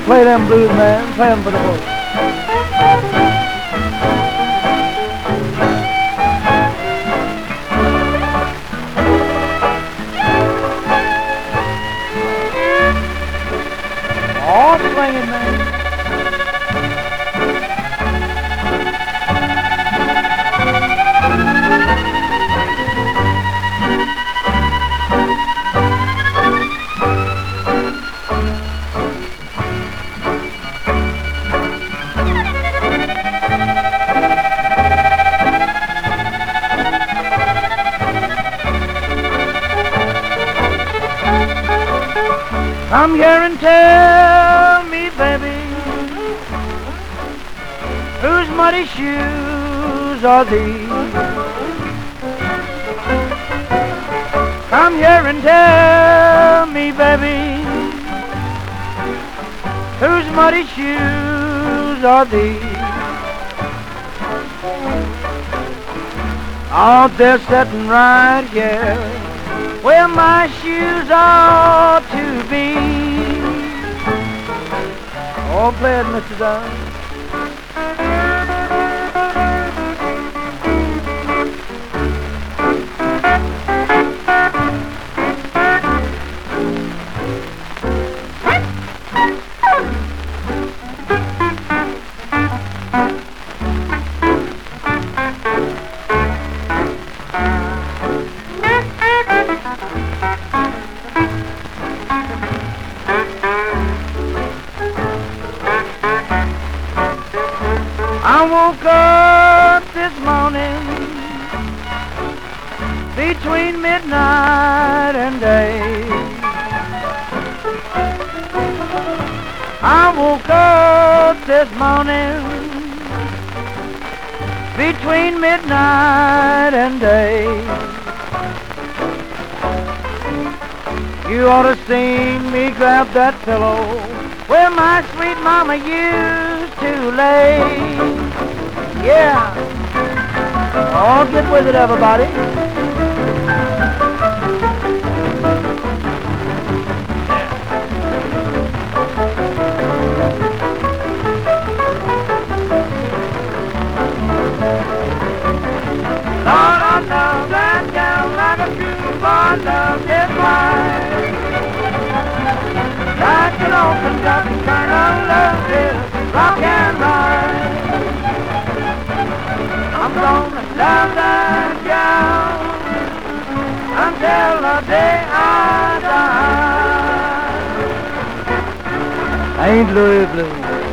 Play them blues, man. Play them for the folks. All swinging, man. Come here and tell me, baby, whose muddy shoes are these? Come here and tell me, baby, whose muddy shoes are these? Out there sitting right here where my shoes ought to be. Oh, play it, Mr. Dunn. I woke up this morning between midnight and day. I woke up this morning between midnight and day. You ought to see me grab that pillow where my sweet mama used to lay. Yeah. Oh, get with it, everybody. Lord, I love that gal like a true boy loves his wife. Like an open duck, turn on love is rock and roll. I'm gonna love that gal until the day I die. Ain't Louis Blue.